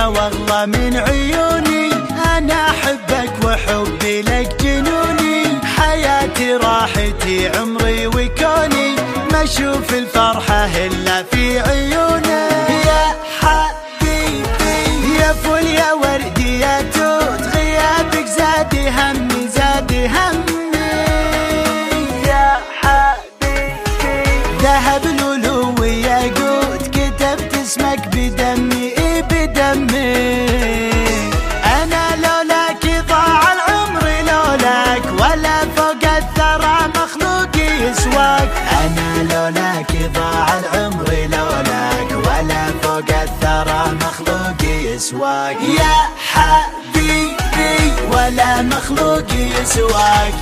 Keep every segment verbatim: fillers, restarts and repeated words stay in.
يا واغلى من عيوني، انا احبك وحبي لك جنوني، حياتي راحتي عمري وكوني، ما اشوف الفرحة الا في عيونه. يا حبيبي يا فل يا وردي يا توت، غيابك زاد همي زاد همي. يا حبيبي ذهب لولو وياقوت، كتبت اسمك بدمي بدمي. انا لولاك ضاع العمر لولاك، ولا فوق الثرى مخلوق يسواك. انا لولاك ضاع العمر لولاك، ولا فوق الثرى مخلوق يسواك. يا حبيبي ولا مخلوق يسواك.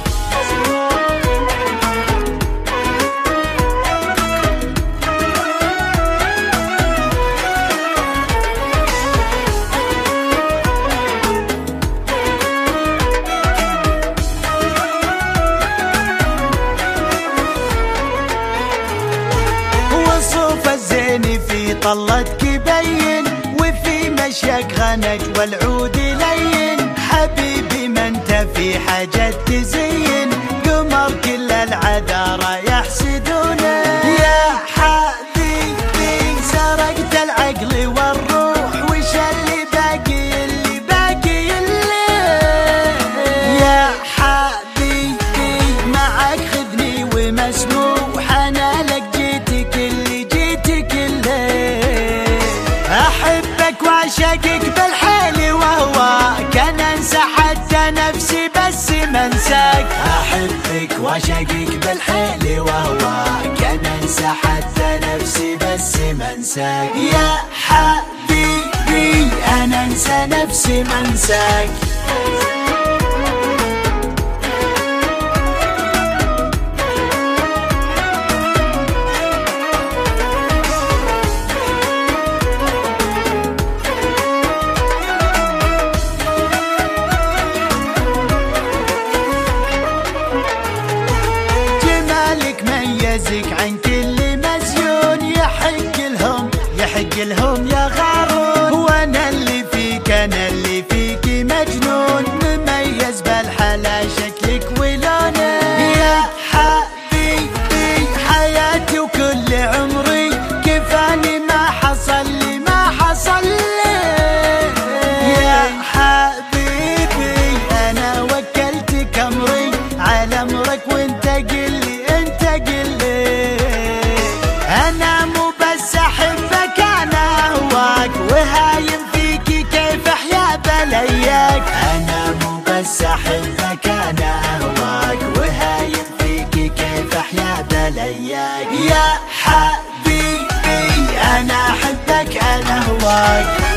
وصوف الزين في طلتك يبين، وفي مشيك غنج والعود لين. حبيبي ما انت في حاجة تزين، قمر كل العذارى يحسدونه. يا حبيبي سرقت العقل والروح، وش اللي باقي اللي باقي الليل. يا حبيبي معك خذني ومسموح، انا لك جيتك اللي جيتك الليل. احبك واعشقك بالحيل وهواك، انا انسى حتى نفسي بس ما انساك. احبك واعشقك بالحيل وهواك، انا انسى حتى نفسي بس ما انساك. يا حبيبي انا انسى نفسي ما انساك. ميزك عن كل مزيون، يحق لهم يحق لهم يا غارون. وانا اللي فيك انا اللي فيك مجنون، مميز بالحلا شكلك ولونه. يا حبيبي حياتي وكل عمري، كفاني ما حصل لي ما حصل لي. يا حبيبي انا وكلتك امري على امرك، وانت قلي قلي. انا مو بس احبك انا اهواك، وهايم فيكي كيف احيا بلياك. انا مو بس احبك انا اهواك، وهايم فيكي كيف احيا بلياك. يا حبيبي انا احبك انا اهواك.